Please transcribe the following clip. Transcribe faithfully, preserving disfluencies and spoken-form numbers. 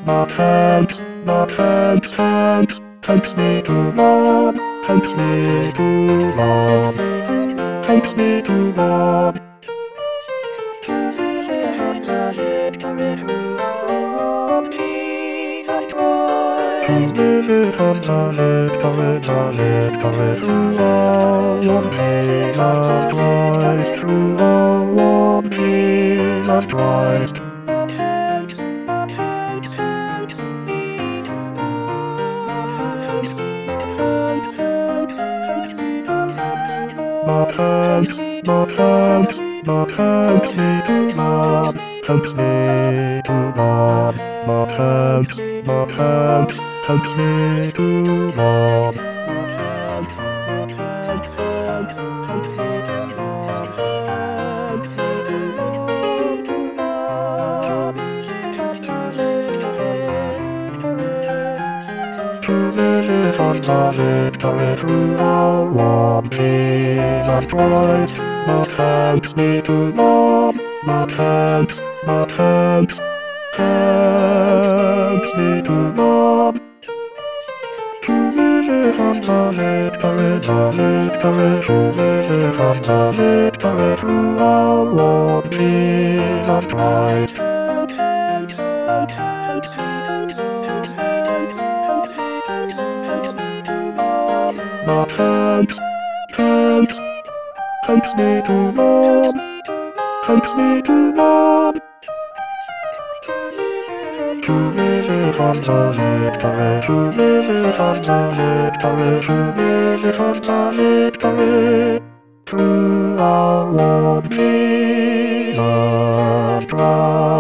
My friends, my friends, friends, takes me too long, takes me too long, takes me too long. To live it on the lid, courage, the lid, courage, through all your pain and rise, through all your pain and rise. My friends, my friends, my friends me too long, takes me too long. My friends, my friends, takes me too long. My friends, my friends, friends, takes me too long. Takes me too long, too long. To live it on the lid, carry through all warm days and bright. My friends me too long, my friends, my friends, friends me too long. To live it on the lid, carry the lid, carry to live it on the lid, carry through all warm days and bright. My friends, friends, takes me too long, takes me too long. To live it on the lid, carry, to live it on the lid, carry, to live it on the lid, carry, through our warm days and bright.